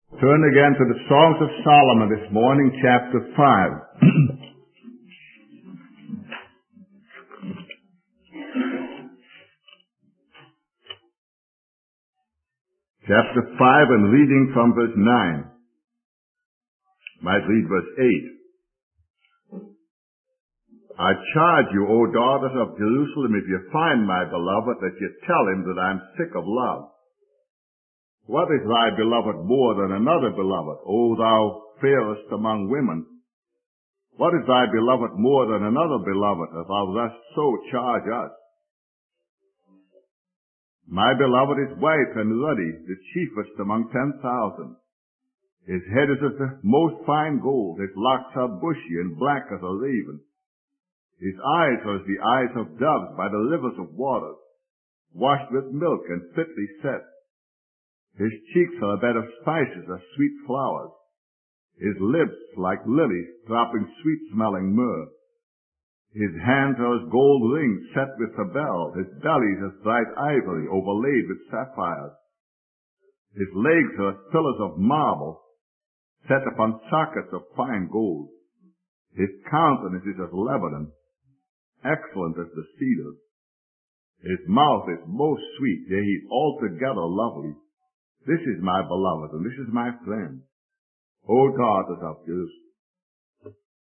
Turn again to the Songs of Solomon this morning, chapter 5. Chapter 5 and reading from verse 9. Might read verse 8. I charge you, O daughters of Jerusalem, if you find my beloved, that you tell him that I am sick of love. What is thy beloved more than another beloved, O thou fairest among women? What is thy beloved more than another beloved, that thou thus so charge us? My beloved is white and ruddy, the chiefest among 10,000. His head is as the most fine gold, his locks are bushy and black as a raven. His eyes are as the eyes of doves by the rivers of water, washed with milk and fitly set. His cheeks are a bed of spices as sweet flowers. His lips like lilies dropping sweet-smelling myrrh. His hands are as gold rings set with a bell. His belly is as bright ivory overlaid with sapphires. His legs are as pillars of marble set upon sockets of fine gold. His countenance is as Lebanon, excellent as the cedars. His mouth is most sweet, yea, he is altogether lovely. This is my beloved, and this is my friend, O daughters of Jerusalem.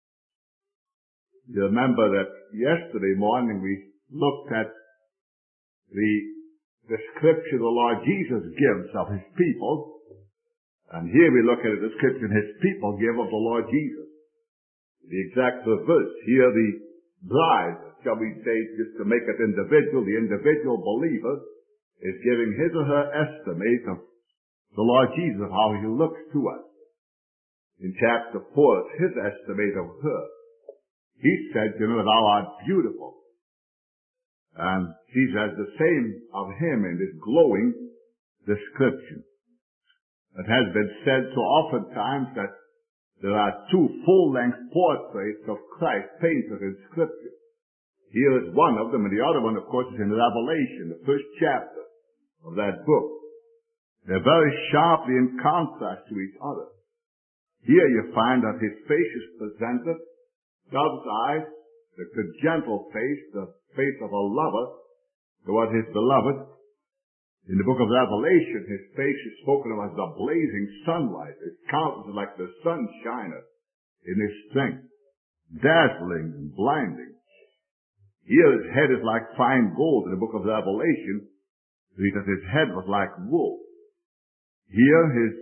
You remember that yesterday morning we looked at the description the Lord Jesus gives of his people, and here we look at a description his people give of the Lord Jesus. The exact reverse. Here the bride, shall we say, just to make it individual, the individual believer is giving his or her estimate of the Lord Jesus, how he looks to us. In chapter 4, it's his estimate of her. He said, thou art beautiful. And she says the same of him in this glowing description. It has been said so oftentimes that there are two full-length portraits of Christ painted in Scripture. Here is one of them, and the other one, of course, is in Revelation, the first chapter of that book. They're very sharply in contrast to each other. Here you find that his face is presented, dove's eyes, the gentle face, the face of a lover toward his beloved. In the book of Revelation, his face is spoken of as the blazing sunlight. His countenance is like the sunshiner in his strength, dazzling and blinding. Here his head is like fine gold. In the book of Revelation, read that his head was like wool. Here his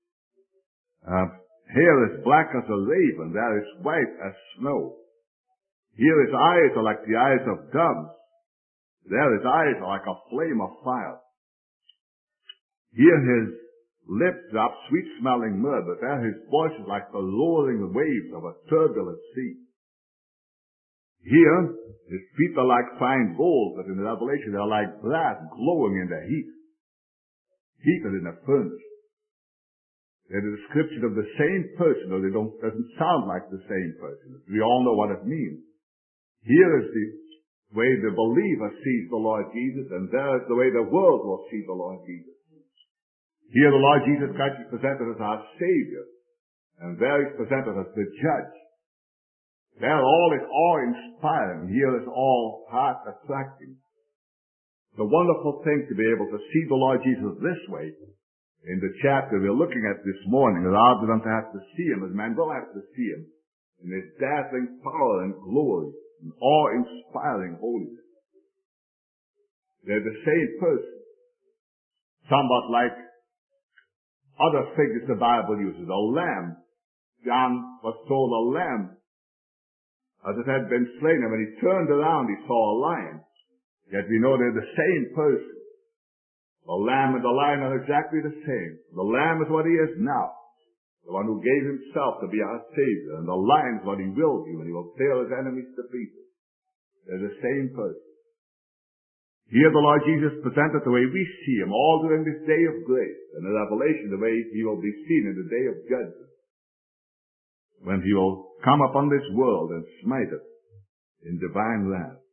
hair is black as a raven, there is white as snow. Here his eyes are like the eyes of doves, there his eyes are like a flame of fire. Here his lips drop sweet-smelling myrrh, but there his voice is like the roaring waves of a turbulent sea. Here his feet are like fine gold, but in the Revelation they are like brass glowing in the heat. Heated in a furnace. They're the description of the same person, though doesn't sound like the same person. We all know what it means. Here is the way the believer sees the Lord Jesus, and there is the way the world will see the Lord Jesus. Here the Lord Jesus Christ is presented as our Savior, and there he's presented as the Judge. There all is awe-inspiring. Here is all heart-attracting. It's a wonderful thing to be able to see the Lord Jesus this way in the chapter we're looking at this morning, rather than to have to see him, as men will have to see him, in his dazzling power and glory and awe-inspiring holiness. They're the same person, somewhat like other figures the Bible uses. A lamb. John was told a lamb, as it had been slain, and when he turned around he saw a lion. Yet we know they're the same person. The lamb and the lion are exactly the same. The lamb is what he is now, the one who gave himself to be our Savior, and the lion is what he will do, and he will tear his enemies to pieces. They're the same person. Here the Lord Jesus presented the way we see him all during this day of grace, and in Revelation the way he will be seen in the day of judgment, when he will come upon this world and smite it in divine wrath.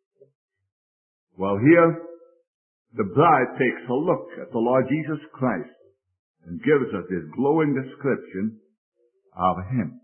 Well, here the bride takes a look at the Lord Jesus Christ and gives us this glowing description of him.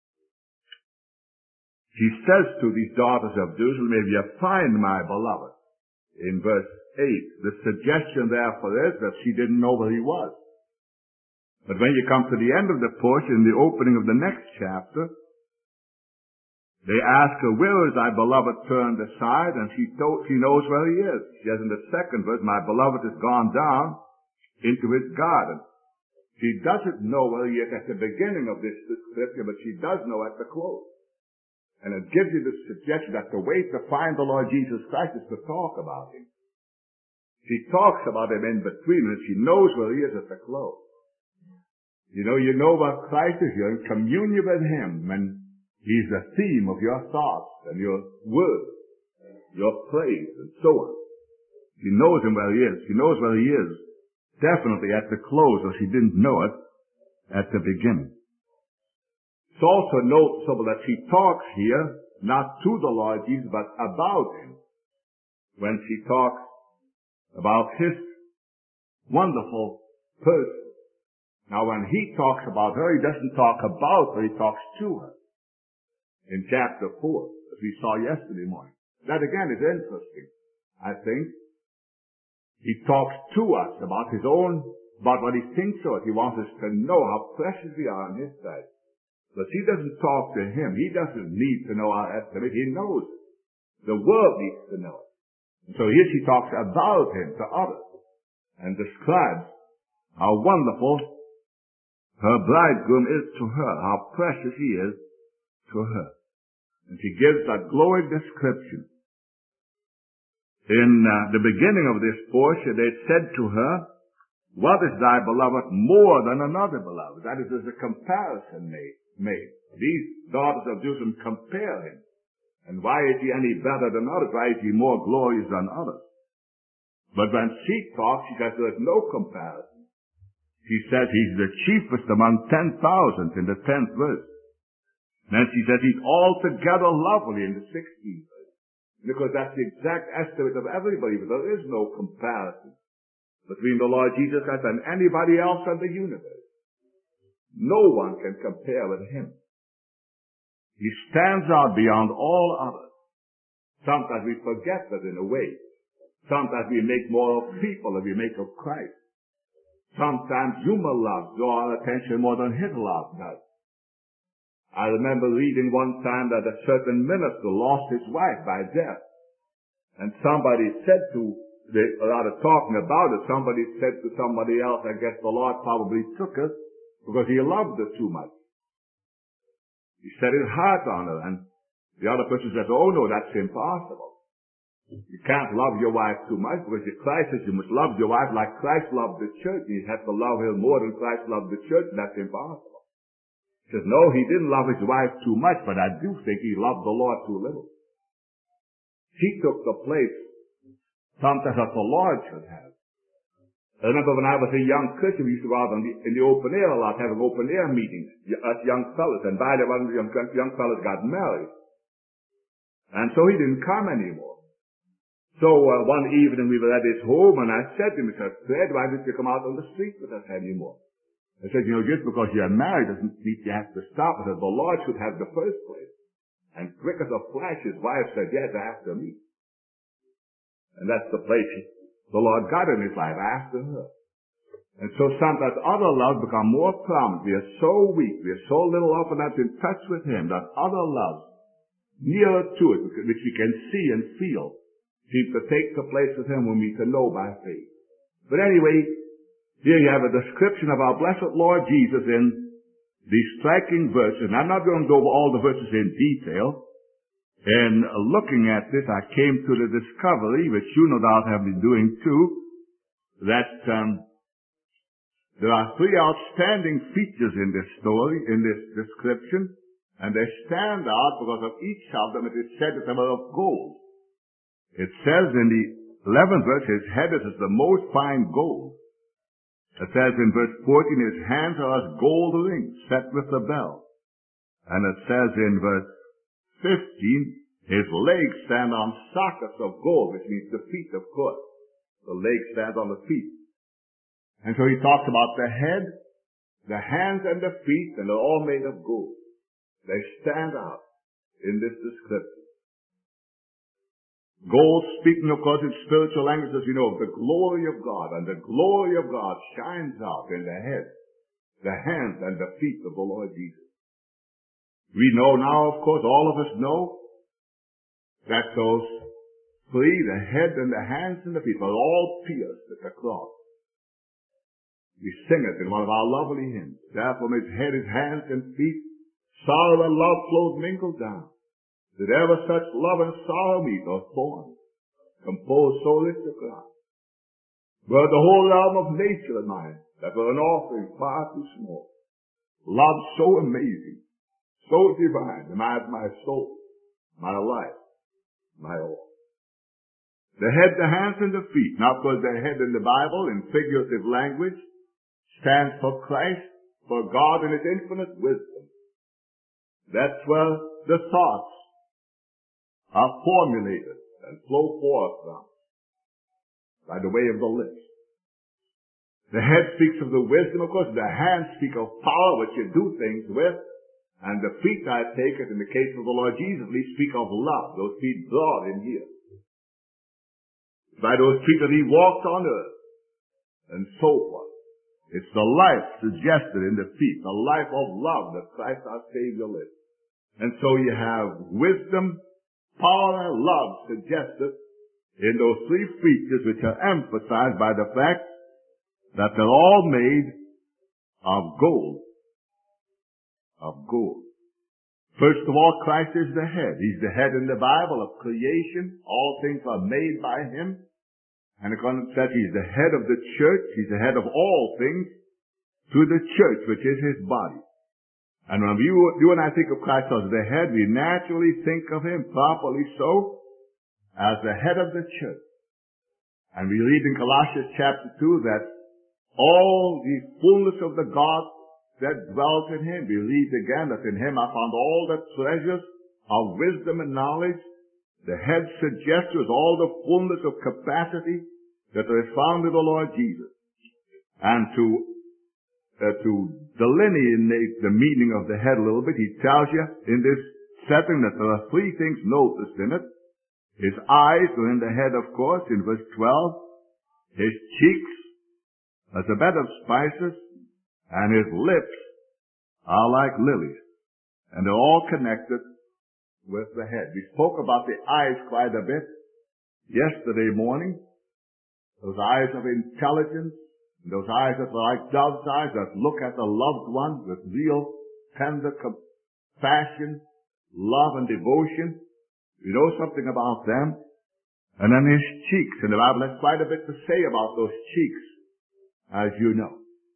He says to these daughters of Jerusalem, if you find my beloved, in verse 8, the suggestion therefore is that she didn't know where he was. But when you come to the end of the portion, in the opening of the next chapter, they ask her, where is thy beloved turned aside? And she knows where he is. She says in the second verse, my beloved has gone down into his garden. She doesn't know where he is at the beginning of this scripture, but she does know at the close. And it gives you the suggestion that the way to find the Lord Jesus Christ is to talk about him. She talks about him in between, and she knows where he is at the close. You know where Christ is. You're in communion with him, and he's the theme of your thoughts and your words, your praise, and so on. She knows him where he is. She knows where he is definitely at the close, or she didn't know it at the beginning. It's also noticeable that she talks here not to the Lord Jesus, but about him. When she talks about his wonderful person. Now when he talks about her, he doesn't talk about her, he talks to her. In chapter 4, as we saw yesterday morning. That again is interesting, I think. He talks to us about about what he thinks of us. He wants us to know how precious we are on his side. But she doesn't talk to him. He doesn't need to know our estimate. He knows it. The world needs to know it. And so here she talks about him to others and describes how wonderful her bridegroom is to her, how precious he is to her. And she gives that glowing description. In the beginning of this portion, they said to her, what is thy beloved more than another beloved? That is, there's a comparison made. These daughters of Jerusalem compare him. And why is he any better than others? Why is he more glorious than others? But when she talks, she says there's no comparison. She says he's the chiefest among 10,000 in the 10th verse. Then she says he's altogether lovely in the 16th verse. Because that's the exact estimate of everybody, but there is no comparison between the Lord Jesus Christ and anybody else in the universe. No one can compare with him. He stands out beyond all others. Sometimes we forget that in a way. Sometimes we make more of people than we make of Christ. Sometimes human love draws our attention more than his love does. I remember reading one time that a certain minister lost his wife by death. And somebody said a lot of talking about it, somebody said to somebody else, I guess the Lord probably took her because he loved her too much. He set his heart on her, and the other person says, oh no, that's impossible. You can't love your wife too much because Christ says you must love your wife like Christ loved the church. You have to love her more than Christ loved the church, and that's impossible. He says, no, he didn't love his wife too much, but I do think he loved the Lord too little. She took the place sometimes that the Lord should have. I remember when I was a young Christian, we used to go out in the open air a lot, having open air meetings, us young fellas, and by the way, one of the young fellas got married. And so he didn't come anymore. So one evening we were at his home, and I said to him, Fred, why didn't you come out on the street with us anymore? I said, just because you're married doesn't mean you have to stop. I said, the Lord should have the first place. And quick as a flash, his wife said, yes, after me. And that's the place the Lord got in his life, after her. And so sometimes other loves become more prominent. We are so weak, we are so little often not in touch with him that other loves nearer to it, which we can see and feel, seem to take the place of him when we can know by faith. But anyway, here you have a description of our blessed Lord Jesus in these striking verses. And I'm not going to go over all the verses in detail. In looking at this, I came to the discovery, which you no doubt have been doing too, that there are three outstanding features in this story, in this description, and they stand out because of each of them. It is said that they were of gold. It says in the 11th verse, his head is as the most fine gold. It says in verse 14, his hands are as gold rings set with a bell. And it says in verse 15, his legs stand on sockets of gold, which means the feet, of course. The legs stand on the feet. And so he talks about the head, the hands, and the feet, and they're all made of gold. They stand out in this description. Gold, speaking, of course, in spiritual language, as you know, of the glory of God, and the glory of God shines out in the head, the hands, and the feet of the Lord Jesus. We know now, of course, all of us know that those three, the head and the hands and the feet, are all pierced with the cross. We sing it in one of our lovely hymns. There from his head, his hands and feet, sorrow and love flowed mingled down. Did ever such love and sorrow meet, or thorn compose so rich a crown? Were the whole realm of nature and mine, that were an offering far too small. Love so amazing, so divine, demands my soul, my life, my all. The head, the hands, and the feet. Now, of course, the head in the Bible, in figurative language, stands for Christ, for God in his infinite wisdom. That's where the thoughts are formulated and flow forth from, by the way of the lips. The head speaks of the wisdom, of course. The hands speak of power, which you do things with. And the feet, I take it, in the case of the Lord Jesus, we speak of love. Those feet brought in here. By those feet that he walked on earth, and so forth. It's the life suggested in the feet, the life of love that Christ our Savior lived. And so you have wisdom, power, and love suggested in those three features, which are emphasized by the fact that they're all made of gold. Of gold. First of all, Christ is the head. He's the head in the Bible of creation. All things are made by him. And according to that, he's the head of the church. He's the head of all things to the church, which is his body. And when you and I think of Christ as the head, we naturally think of him, properly so, as the head of the church. And we read in Colossians chapter 2 that all the fullness of the God that dwelt in him. We read again that in him I found all the treasures of wisdom and knowledge. The head suggests with all the fullness of capacity that there is found in the Lord Jesus. And to delineate the meaning of the head a little bit, he tells you in this setting that there are three things noticed in it. His eyes are in the head, of course, in verse 12. His cheeks as a bed of spices, and his lips are like lilies. And they're all connected with the head. We spoke about the eyes quite a bit yesterday morning. Those eyes of intelligence, those eyes that are like dove's eyes that look at the loved one with real tender compassion, love, and devotion. We know something about them. And then his cheeks. In the Bible, there's quite a bit to say about those cheeks, as you know.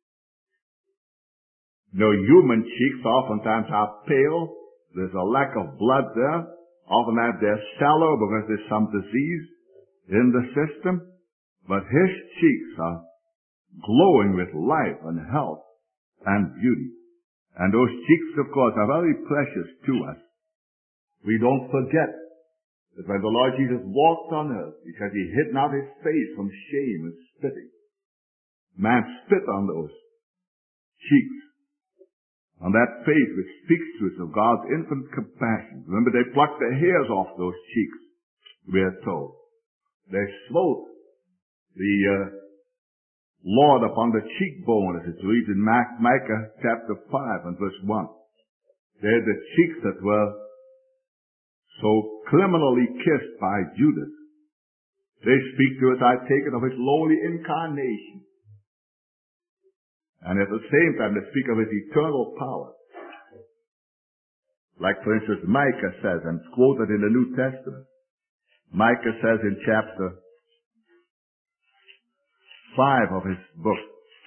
Human cheeks oftentimes are pale. There's a lack of blood there. Oftentimes they're sallow because there's some disease in the system. But his cheeks are glowing with life and health and beauty. And those cheeks, of course, are very precious to us. We don't forget that when the Lord Jesus walked on earth, he said he hid not his face from shame and spitting. Man spit on those cheeks, on that face which speaks to us of God's infinite compassion. Remember, they plucked the hairs off those cheeks, we are told. They smote the Lord upon the cheekbone, as it reads in Micah chapter 5 and verse 1. They had the cheeks that were so criminally kissed by Judas. They speak to us, I take it, of his lowly incarnation. And at the same time, they speak of his eternal power. Like, for instance, Micah says, and it's quoted in the New Testament. Micah says in chapter 5 of his book,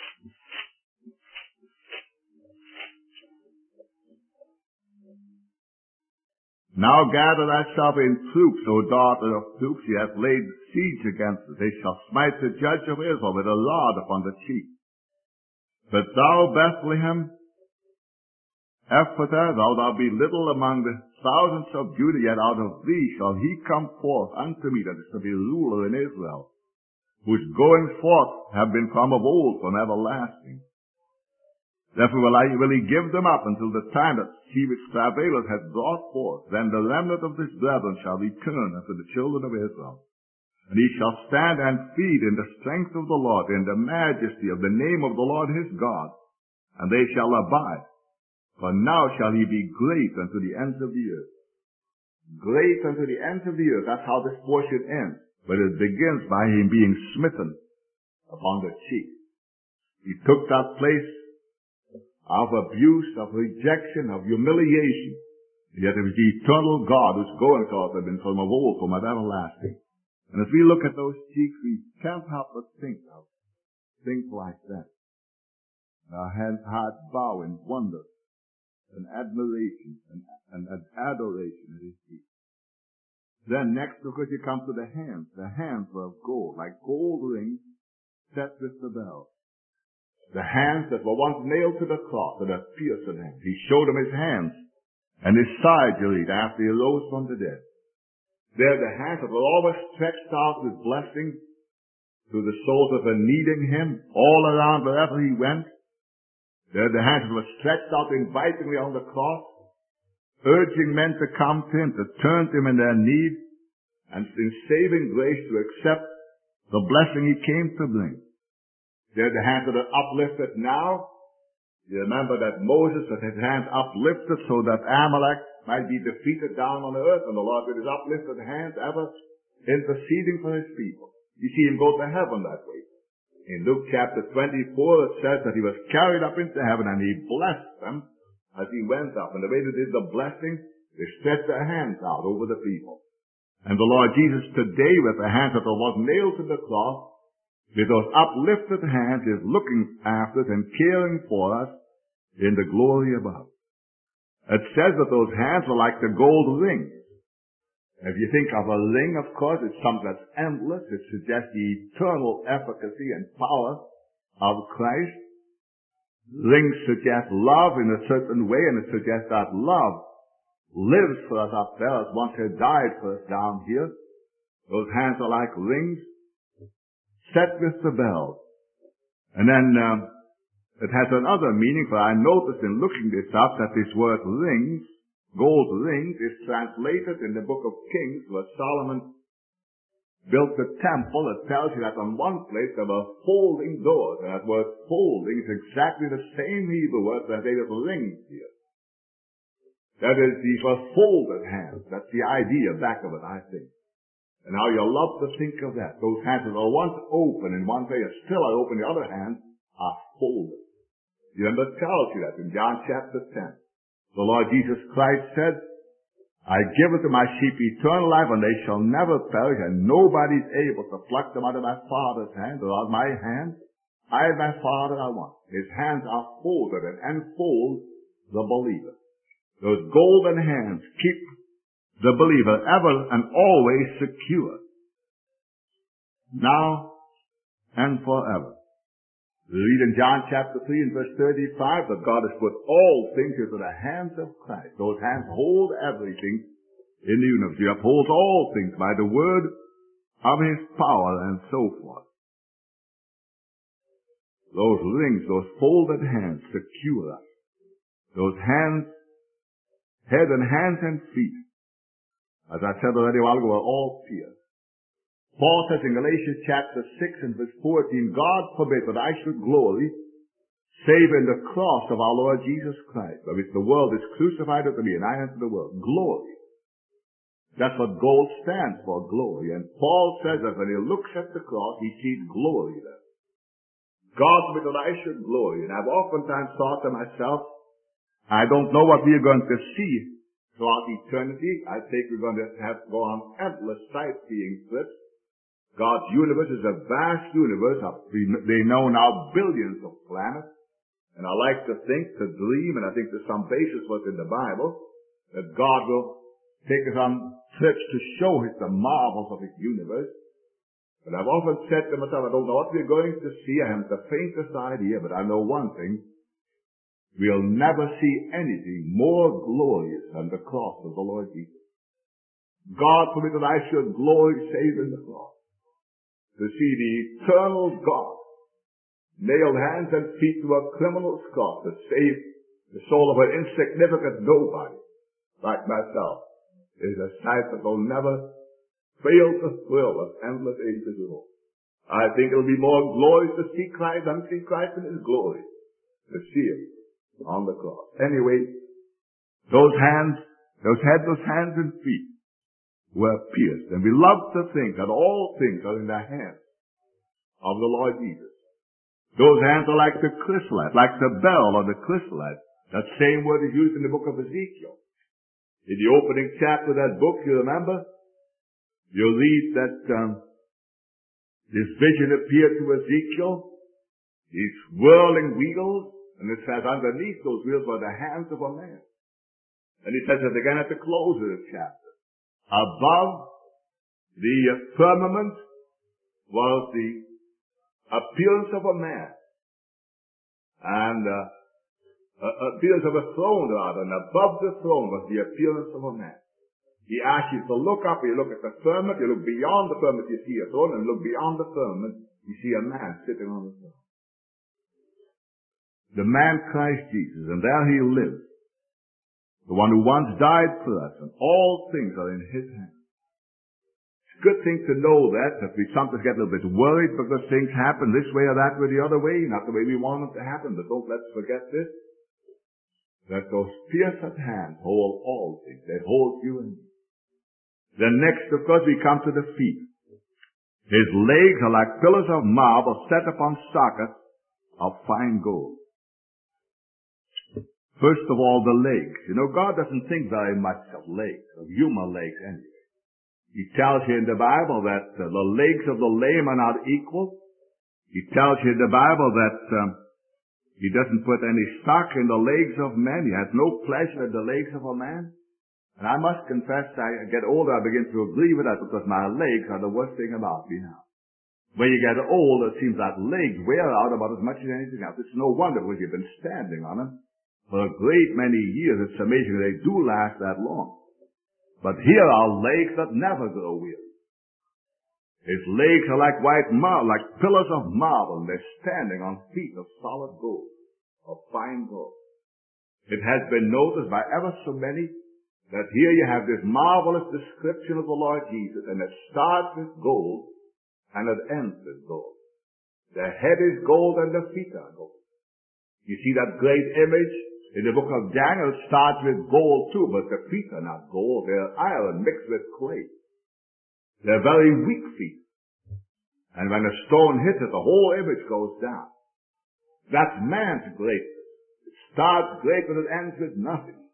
now gather thyself in troops, O daughter of troops. He hath laid siege against us. They shall smite the judge of Israel with a rod upon the cheek. But thou, Bethlehem, Ephrathah, though thou be little among the thousands of Judah, yet out of thee shall he come forth unto me that is to be ruler in Israel, whose goings forth have been from of old, from everlasting. Therefore will he give them up until the time that he which travaileth hath brought forth. Then the remnant of his brethren shall return unto the children of Israel. And he shall stand and feed in the strength of the Lord, in the majesty of the name of the Lord his God. And they shall abide. For now shall he be great unto the ends of the earth. Great unto the ends of the earth. That's how this portion ends. But it begins by him being smitten upon the cheek. He took that place of abuse, of rejection, of humiliation. Yet it was the eternal God whose goings forth had been from of old, from everlasting. And as we look at those cheeks, we can't help but think of things like that. Our hands heart bow in wonder and admiration and adoration at his feet. Then next, look as you come to the hands. The hands were of gold, like gold rings set with the bell. The hands that were once nailed to the cross that had pierced him. He showed them his hands and his side, you read, after he rose from the dead. There the hands that were always stretched out with blessing to the souls that were needing him all around wherever he went. There the hands that were stretched out invitingly on the cross, urging men to come to him, to turn to him in their need, and in saving grace to accept the blessing he came to bring. There the hands that are uplifted now. You remember that Moses had his hands uplifted so that Amalek might be defeated down on the earth, and the Lord with his uplifted hands ever interceding for his people. You see him go to heaven that way. In Luke chapter 24 it says that he was carried up into heaven and he blessed them as he went up. And the way they did the blessing, they stretched their hands out over the people. And the Lord Jesus today, with the hands that were nailed to the cross, with those uplifted hands, is looking after us and caring for us in the glory above. It says that those hands were like the gold rings. If you think of a ring, of course, it's something that's endless. It suggests the eternal efficacy and power of Christ. Rings suggest love in a certain way, and it suggests that love lives for us up there as once it died for us down here. Those hands are like rings set with the bell. And then it has another meaning, for I noticed in looking this up that this word rings, gold rings, is translated in the book of Kings, where Solomon built the temple. It tells you that on one place there were folding doors, and that word folding is exactly the same Hebrew word translated rings here. That is, these were folded hands. That's the idea back of it, I think. And now you'll love to think of that. Those hands that were once open in one way are still are open, the other hands are folded. You remember it tells you that in John chapter 10. The Lord Jesus Christ said, I give unto my sheep eternal life, and they shall never perish, and nobody's able to pluck them out of my Father's hand or out of my hand. I and my Father are one. His hands are folded and enfold the believer. Those golden hands keep the believer ever and always secure, now and forever. We read in John chapter 3 and verse 35 that God has put all things into the hands of Christ. Those hands hold everything in the universe. He upholds all things by the word of his power and so forth. Those rings, those folded hands secure us. Those hands, head and hands and feet, as I said already a while ago, are all pierced. Paul says in Galatians chapter 6 and verse 14, God forbid that I should glory save in the cross of our Lord Jesus Christ, by which the world is crucified unto me and I unto the world. Glory. That's what gold stands for, glory. And Paul says that when he looks at the cross, he sees glory there. God forbid that I should glory. And I've oftentimes thought to myself, I don't know what we are going to see throughout eternity. I think we're going to have to go on endless sightseeing trips. God's universe is a vast universe. They know now billions of planets. And I like to think, to dream, and I think there's some basis for it in the Bible, that God will take us on trips to show us the marvels of his universe. But I've often said to myself, I don't know what we're going to see. I haven't the faintest idea, but I know one thing. We'll never see anything more glorious than the cross of the Lord Jesus. God forbid that I should glory save in the cross. to see the eternal God nail hands and feet to a criminal's cross to save the soul of an insignificant nobody like myself is a sight that will never fail to thrill us endless ages ago. I think it'll be more glorious to see Christ than see Christ in his glory, to see him on the cross. Anyway, those hands, those headless hands and feet were pierced, and we love to think that all things are in the hands of the Lord Jesus. Those hands are like the chrysolite, like the bell or the chrysolite. That same word is used in the book of Ezekiel. In the opening chapter of that book, you remember, you'll read that this vision appeared to Ezekiel, these whirling wheels, and it says underneath those wheels were the hands of a man. And he says it again at the close of the chapter. Above the firmament was the appearance of a man, and appearance of a throne rather, and above the throne was the appearance of a man. He asks you to look up, you look at the firmament, you look beyond the firmament, you see a throne, and look beyond the firmament, you see a man sitting on the throne. The man Christ Jesus, and there he lives. The one who once died for us, and all things are in his hands. It's a good thing to know that we sometimes get a little bit worried because things happen this way or that way, the other way, not the way we want them to happen, but don't let's forget this, that those pierced hands hold all things. They hold you and me. Then next, of course, we come to the feet. His legs are like pillars of marble set upon sockets of fine gold. First of all, the legs. You know, God doesn't think very much of legs, of human legs anyway. He tells you in the Bible that the legs of the lame are not equal. He tells you in the Bible that he doesn't put any stock in the legs of men. He has no pleasure in the legs of a man. And I must confess, I get older, I begin to agree with that because my legs are the worst thing about me now. When you get old, it seems that legs wear out about as much as anything else. It's no wonder because you've been standing on them for a great many years. It's amazing they do last that long. But here are legs that never grow weary. His legs are like white marble, like pillars of marble, and they're standing on feet of solid gold, of fine gold. It has been noticed by ever so many that here you have this marvelous description of the Lord Jesus, and it starts with gold, and it ends with gold. The head is gold, and the feet are gold. You see that great image? In the book of Daniel, it starts with gold too, but the feet are not gold. They're iron mixed with clay. They're very weak feet. And when a stone hits it, the whole image goes down. That's man's greatness. It starts great, but it ends with nothing.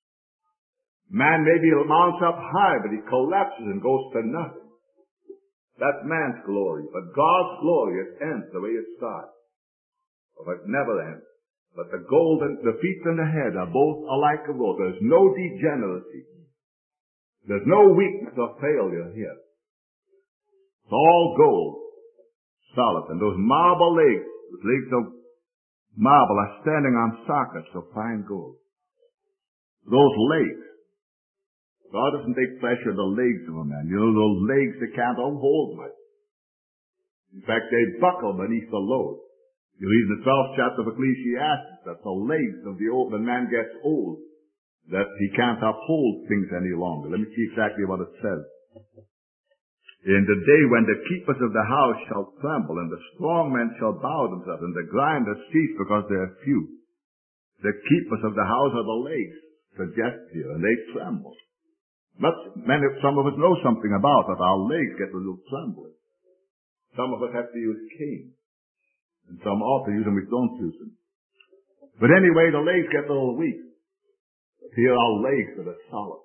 Man maybe mounts up high, but he collapses and goes to nothing. That's man's glory. But God's glory, it ends the way it starts. But it never ends. But the gold and the feet and the head are both alike of gold. There's no degeneracy. There's no weakness or failure here. It's all gold, solid. And those marble legs, the legs of marble, are standing on sockets of fine gold. Those legs, God doesn't take pleasure in the legs of a man. You know, those legs, they can't hold much. In fact, they buckle beneath the load. You read in the 12th chapter of Ecclesiastes that the legs of the man gets old, that he can't uphold things any longer. Let me see exactly what it says. In the day when the keepers of the house shall tremble, and the strong men shall bow themselves, and the grinders cease because they are few. The keepers of the house are the legs, suggested here, and they tremble. But some of us know something about that. Our legs get a little trembling. Some of us have to use canes. And some ought to use them, we don't use them. But anyway, the legs get a little weak. Here are legs that are solid.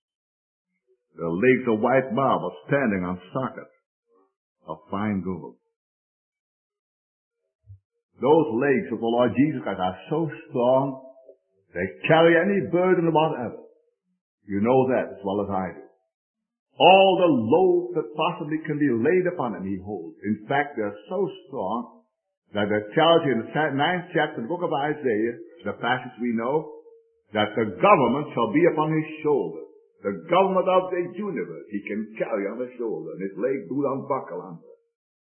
The legs of white marble standing on sockets of fine gold. Those legs of the Lord Jesus Christ are so strong, they carry any burden whatever. You know that as well as I do. All the load that possibly can be laid upon him, he holds. In fact, they're so strong that it tells you in the 9th chapter of the book of Isaiah, the passage we know, that the government shall be upon his shoulder. The government of the universe he can carry on his shoulder, and his legs do not buckle under it.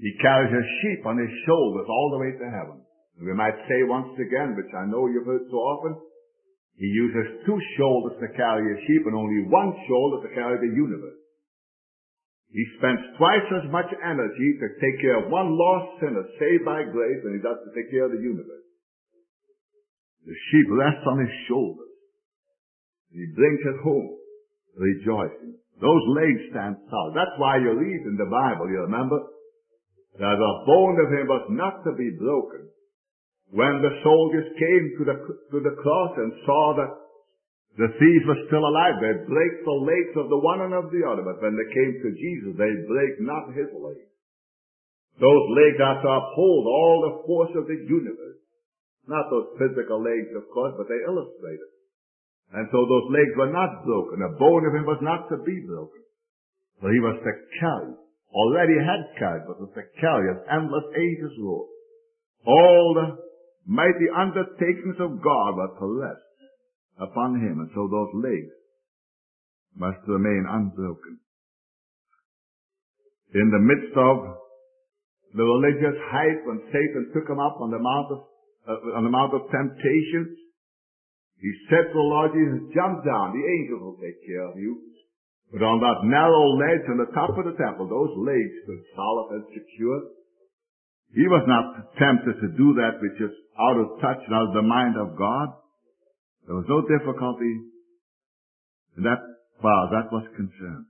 He carries a sheep on his shoulders all the way to heaven. And we might say once again, which I know you've heard so often, he uses two shoulders to carry a sheep and only one shoulder to carry the universe. He spends twice as much energy to take care of one lost sinner saved by grace than he does to take care of the universe. The sheep rests on his shoulders. He brings it home, rejoicing. Those legs stand solid. That's why you read in the Bible, you remember, that a bone of him was not to be broken. When the soldiers came to the cross and saw that the thieves were still alive, they break the legs of the one and of the other. But when they came to Jesus, they break not his legs. Those legs are to uphold all the force of the universe. Not those physical legs, of course, but they illustrate it. And so those legs were not broken. A bone of him was not to be broken. So he was to carry, already had carried, but was to carry as endless ages roll. All the mighty undertakings of God were to rest upon him, and so those legs must remain unbroken. In the midst of the religious hype, when Satan took him up on the Mount of Temptations, he said to the Lord Jesus, "Jump down, the angels will take care of you." But on that narrow ledge on the top of the temple, those legs stood solid and secure. He was not tempted to do that which is out of touch and out of the mind of God. There was no difficulty in that far that was concerned.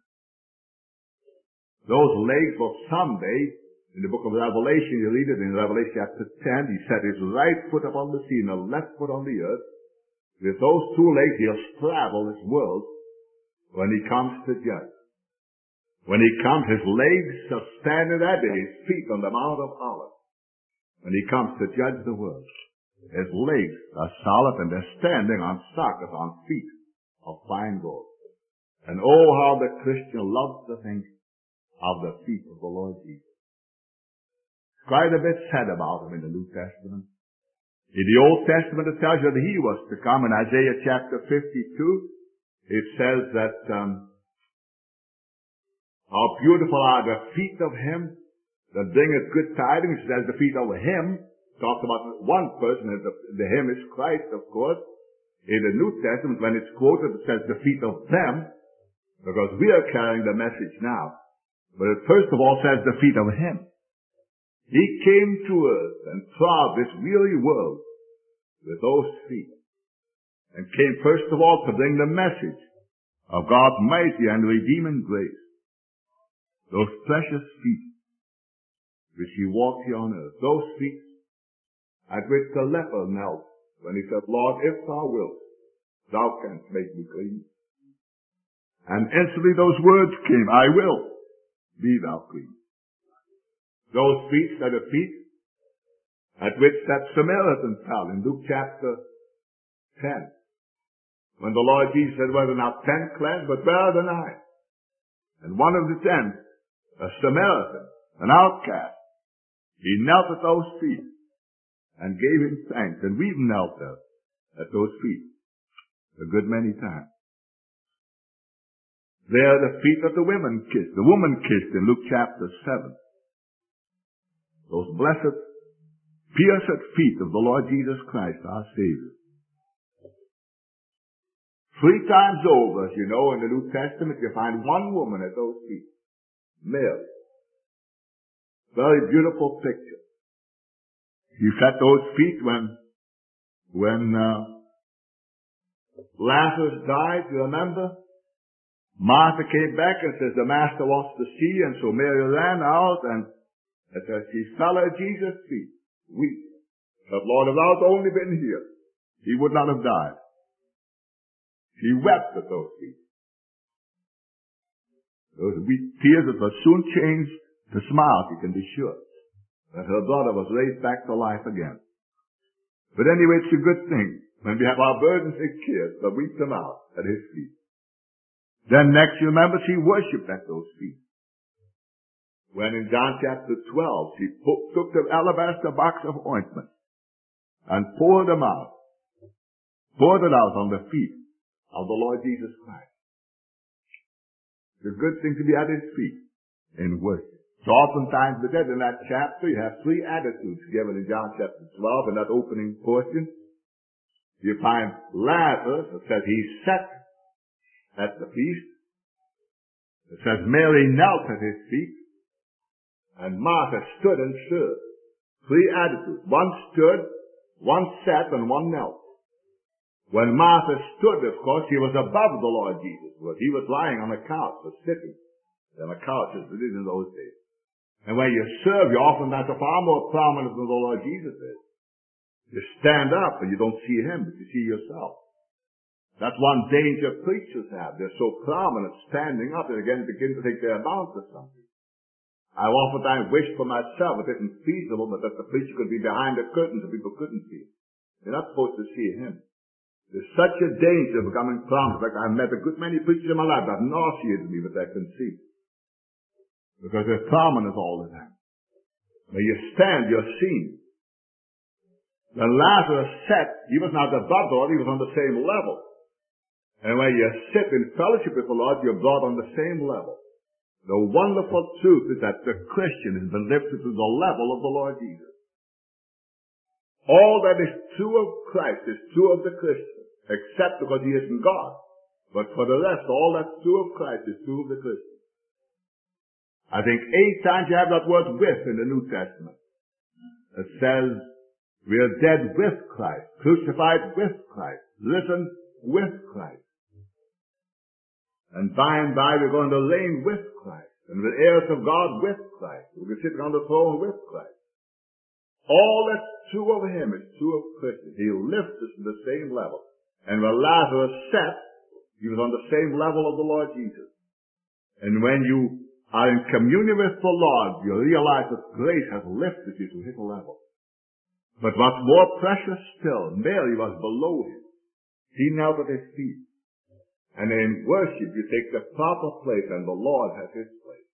Those legs will someday, in the book of Revelation, you read it in Revelation chapter 10, he set his right foot upon the sea and the left foot on the earth. With those two legs, he'll straddle this world when he comes to judge. When he comes, his legs shall stand in that day, his feet on the Mount of Olives. When he comes to judge the world, his legs are solid and they're standing on sockets, on feet of fine gold. And oh, how the Christian loves to think of the feet of the Lord Jesus. Quite a bit said about him in the New Testament. In the Old Testament, it tells you that he was to come. In Isaiah chapter 52, it says that how beautiful are the feet of him that bringeth good tidings. It says the feet of him. Talks about one person, and the him is Christ, of course. In the New Testament, when it's quoted, it says the feet of them, because we are carrying the message now. But it first of all says the feet of him. He came to earth and trod this weary world with those feet, and came first of all to bring the message of God's mighty and redeeming grace. Those precious feet which he walked here on earth, those feet at which the leper knelt when he said, "Lord, if thou wilt, thou canst make me clean." And instantly those words came, "I will, be thou clean." Those feet are the feet at which that Samaritan fell in Luke chapter 10. When the Lord Jesus said, "Whether not 10 cleansed, but where are the 9?" And one of the 10, a Samaritan, an outcast, he knelt at those feet and gave him thanks. And we've knelt there at those feet a good many times. They are the feet that the women kissed. The woman kissed in Luke chapter 7. Those blessed, pierced feet of the Lord Jesus Christ, our Savior. 3 times over, as you know, in the New Testament, you find one woman at those feet. Mary. Very beautiful picture. He set those feet when Lazarus died, you remember? Martha came back and says, "The master wants to see," and so Mary ran out and as she fell at Jesus' feet, weeping. Said, "Lord, if thou had only been here, he would not have died." She wept at those feet. Those weak tears that were soon changed to smiles, you can be sure, that her brother was raised back to life again. But anyway, it's a good thing when we have our burdens and cares to weep them out at his feet. Then next, you remember, she worshipped at those feet. When in John chapter 12, she took the alabaster box of ointment and poured it out on the feet of the Lord Jesus Christ. It's a good thing to be at his feet in worship. So oftentimes we said in that chapter, you have three attitudes given in John chapter 12 in that opening portion. You find Lazarus, it says he sat at the feast. It says Mary knelt at his feet. And Martha stood and served. Three attitudes. One stood, one sat, and one knelt. When Martha stood, of course, she was above the Lord Jesus. He was lying on a couch or sitting on a couch as it is in those days. And when you serve, you often have far more prominence than the Lord Jesus is. You stand up and you don't see him, but you see yourself. That's one danger preachers have. They're so prominent standing up and again begin to think they're bound to something. I've oftentimes wished for myself it isn't feasible, but that the preacher could be behind the curtain so people couldn't see him. You're not supposed to see him. There's such a danger of becoming prominent. In fact, I've met a good many preachers in my life that nauseated me with their conceit. Because they're prominent all the time. When you stand, you're seen. When Lazarus sat, he was not above the Lord, he was on the same level. And when you sit in fellowship with the Lord, you're brought on the same level. The wonderful truth is that the Christian has been lifted to the level of the Lord Jesus. All that is true of Christ is true of the Christian, except because he isn't God. But for the rest, all that's true of Christ is true of the Christian. I think 8 times you have that word with in the New Testament. It says, we are dead with Christ, crucified with Christ, risen with Christ. And by and by we're going to reign with Christ, and we're heirs of God with Christ. We'll be sitting on the throne with Christ. All that's true of him is true of Christ. He'll lift us to the same level. And when Lazarus sat, he was on the same level of the Lord Jesus. And when you are in communion with the Lord, you realize that grace has lifted you to his level. But what's more precious still, Mary was below him. He knelt at his feet. And in worship, you take the proper place, and the Lord has his place.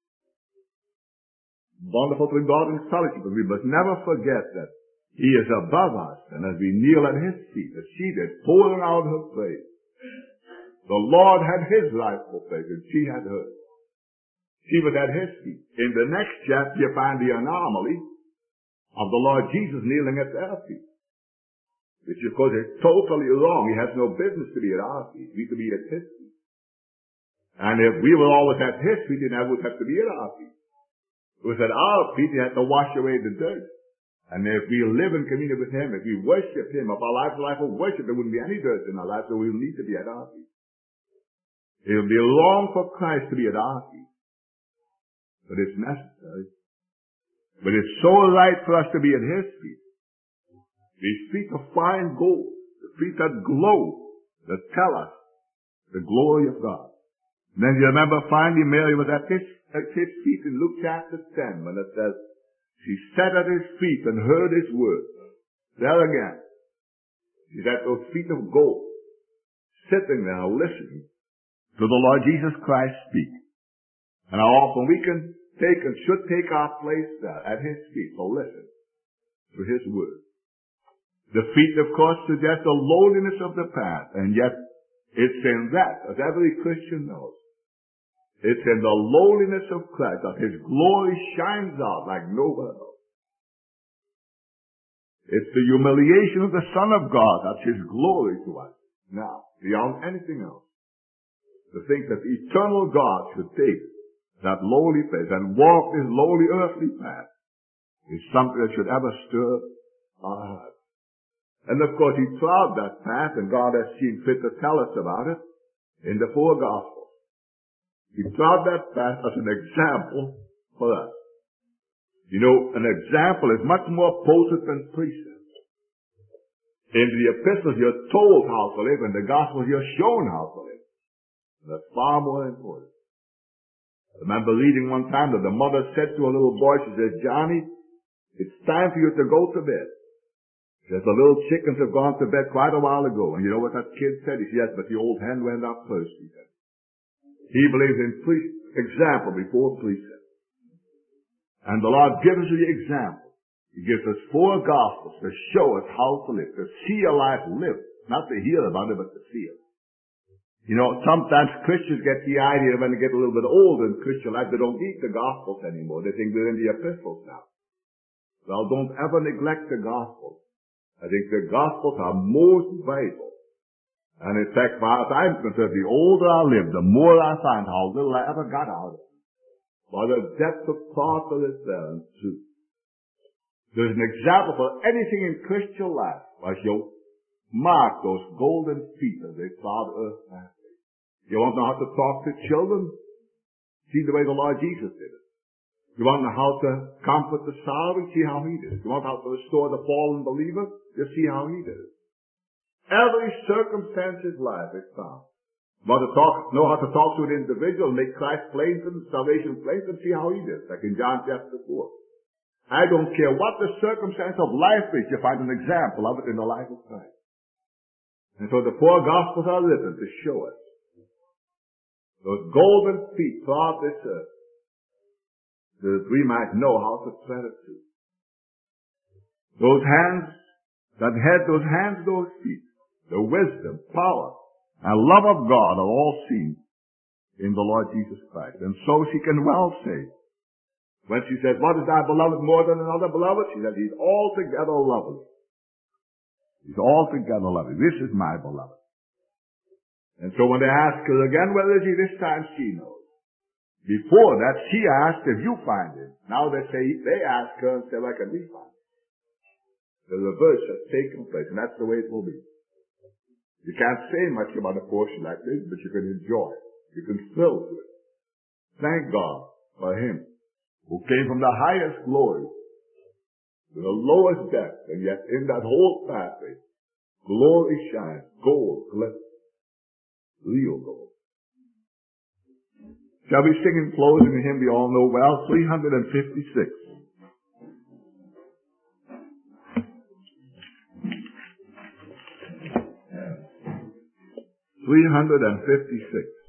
Wonderful to be God in fellowship, but we must never forget that he is above us, and as we kneel at his feet, as she did, pouring out her praise, the Lord had his rightful place, and she had hers. She was at his feet. In the next chapter, you find the anomaly of the Lord Jesus kneeling at their feet. Which, of course, is totally wrong. He has no business to be at our feet. We could be at his feet. And if we were always at his feet, he never would have to be at our feet. It was at our feet, he had to wash away the dirt. And if we live in communion with him, if we worship him, if our life is a life of worship, there wouldn't be any dirt in our life, so we'll need to be at our feet. It would be wrong for Christ to be at our feet. But it's necessary. But it's so right for us to be at his feet. These feet of fine gold, the feet that glow, that tell us the glory of God. And then you remember finally Mary was at his feet in Luke chapter 10 when it says, she sat at his feet and heard his word. There again, she's at those feet of gold, sitting there listening to the Lord Jesus Christ speak. And how often we can take and should take our place there at his feet to listen to his word. The feet, of course, suggest the lowliness of the path, and yet it's in that, as every Christian knows, it's in the lowliness of Christ that his glory shines out like nowhere else. It's the humiliation of the Son of God that's his glory to us now, beyond anything else. To think that the eternal God should take that lowly place and walk this lowly earthly path is something that should ever stir our hearts. And of course he trod that path, and God has seen fit to tell us about it in the 4 Gospels. He trod that path as an example for us. You know, an example is much more potent than precept. In the epistles you're told how to live, in the Gospels you're shown how to live. That's far more important. I remember reading one time that the mother said to a little boy, she said, Johnny, it's time for you to go to bed. She said, the little chickens have gone to bed quite a while ago. And you know what that kid said? He said, yes, but the old hen went up first, he said. He believes in example before precept. And the Lord gives us the example. He gives us 4 Gospels to show us how to live, to see a life lived, not to hear about it, but to see it. You know, sometimes Christians get the idea when they get a little bit older in Christian life, they don't need the Gospels anymore. They think they're in the epistles now. Well, don't ever neglect the Gospels. I think the Gospels are most vital. And in fact, as far as I'm concerned, the older I live, the more I find how little I ever got out of it. What a depth of thought that is there and truth. There's an example for anything in Christian life as you mark those golden feet as they trod earth pathway. You want to know how to talk to children? See the way the Lord Jesus did it. You want to know how to comfort the sorrowing? See how he did it. You want to know how to restore the fallen believer? Just see how he did it. Every circumstance in life is found. You want to know how to talk to an individual, make Christ plain to them, salvation plain to them? See how he did it, like in John chapter 4. I don't care what the circumstance of life is, you find an example of it in the life of Christ. And so the four Gospels are written to show us those golden feet trod this earth, so that we might know how to tread it too. Those hands that had those hands, those feet, the wisdom, power, and love of God are all seen in the Lord Jesus Christ. And so she can well say, when she says, what is thy beloved more than another beloved? She said, he's altogether lovely. He's altogether lovely. This is my beloved. And so when they ask her again, where is he? This time she knows. Before that, she asked if you find him. Now they ask her and say, where can we find him? The reverse has taken place, and that's the way it will be. You can't say much about a portion like this, but you can enjoy it. You can thrill to it. Thank God for him who came from the highest glory to the lowest depth, and yet in that whole pathway, glory shines, gold glitters. Real gold. Shall we sing in closing a hymn we all know well? 356. 356.